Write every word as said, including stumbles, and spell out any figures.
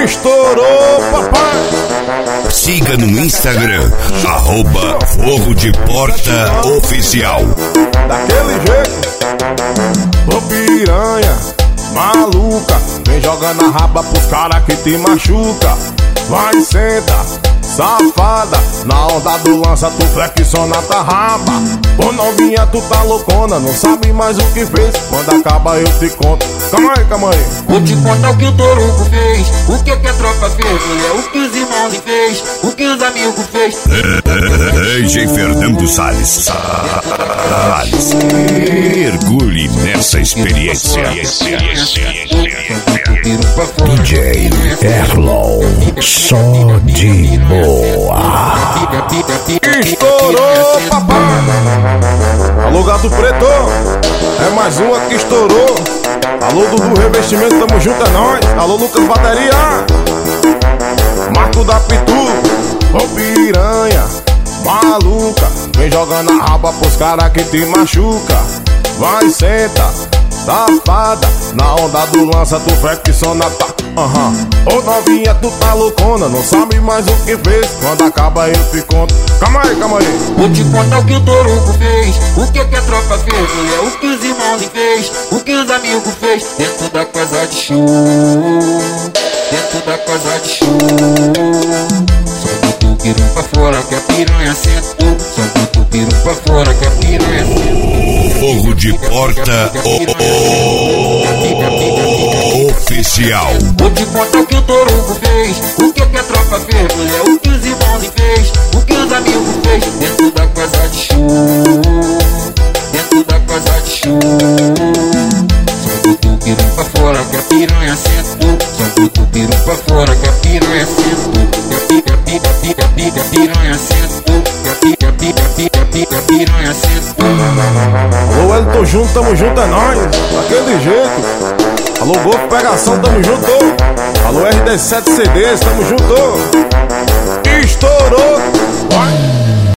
Estourou, papai! Siga no Instagram, arroba Fogo de Porta Oficial. Daquele jeito, ô piranha, maluca, vem jogando a raba pros cara que te machuca. Vai, senta, safada, na onda do lança tu flexiona tua raba. Ô novinha, tu tá loucona, não sabe mais o que fez. Quando acaba eu te conto. Calma aí, calma aí. Vou te contar o que o Toruco fez, o que que a tropa fez, mulher, o que os irmãos fez, o que os amigos fez. D J Fernando Salles, Salles, mergulhe nessa experiência. D J Erlon, só de boa. Estourou, papai! Alô, Gato Preto, é mais uma que estourou. Alô, Dudu Revestimento, tamo junto, é nóis. Alô, Lucas Bateria, Marco da Pitu, ô piranha, maluca, vem jogando a raba pros cara que te machuca. Vai, senta, safada, na onda do lança tu flexiona tá. Aham, uhum. Ô novinha, tu tá loucona, não sabe mais o que fez. Quando acaba eu te conto. Calma aí, calma aí. Vou te contar o que o Toruco fez, o que que a tropa fez, mulher, o que os irmãos fez, o que os amigos fez. Dentro da casa de show, dentro da casa de show. Só botou o pirum pra fora que a piranha sentou. Só botou o pirum pra fora que a piranha sentou. Fogo de Porta Oficial. Vou te contar o que o Toruco fez, o que que a tropa fez, mulher, o que os irmãos fez, o que os amigos fez. Dentro da casa de show, dentro da casa de show. Só botou o pirum pra fora que a piranha sentou. Só botou o pirum pra fora que a piranha sentou. Que a pica, pica, pica, pica, piranha sentou. Que a pica, pica, pica, pica, piranha sentou. Alô, Elton junto, tamo junto, é nóis. Daquele jeito. Alô, Golfo Pegação, tamo junto. Alô, R D sete C Ds, tamo junto. Estourou.